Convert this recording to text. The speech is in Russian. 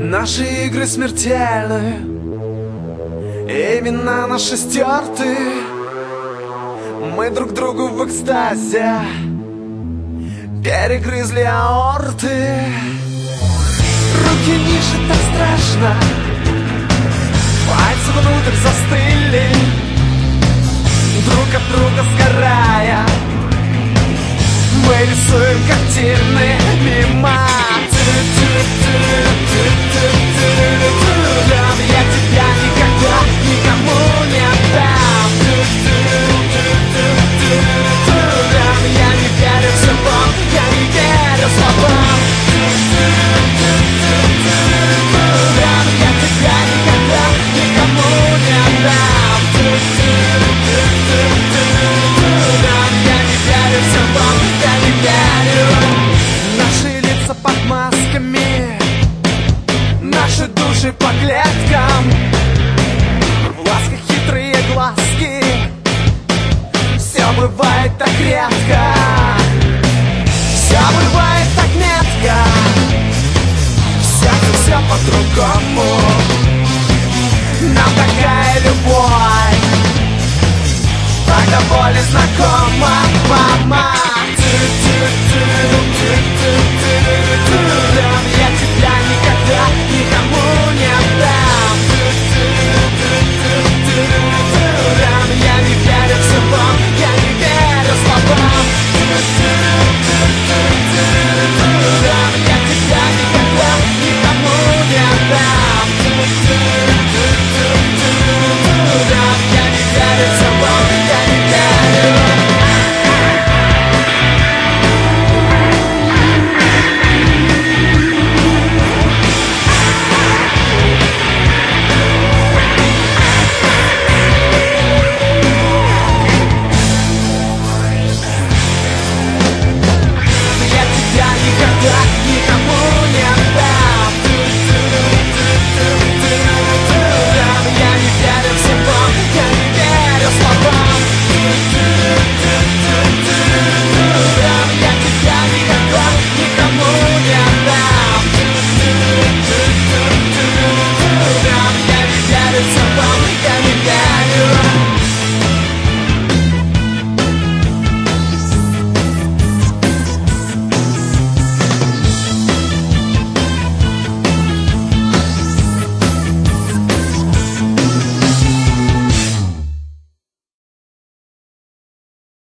Наши игры смертельны, имена наши стерты. Мы друг другу в экстазе перегрызли аорты. Руки ниже, так страшно, пальцы внутрь застыли, друг от друга сгорая. Мы рисуем картины мимо. Я тебя никогда никому не отдам. Я не верю в любовь, я не верю словам. Я тебя никогда никому не отдам. Я не верю в любовь, я не верю. Наши лица под масками, наши души по клеткам, в ласках хитрые глазки. Все бывает так редко, все бывает так метко. Все по-другому. Нам такая любовь, так до боли знакома, мама. Я тебя никогда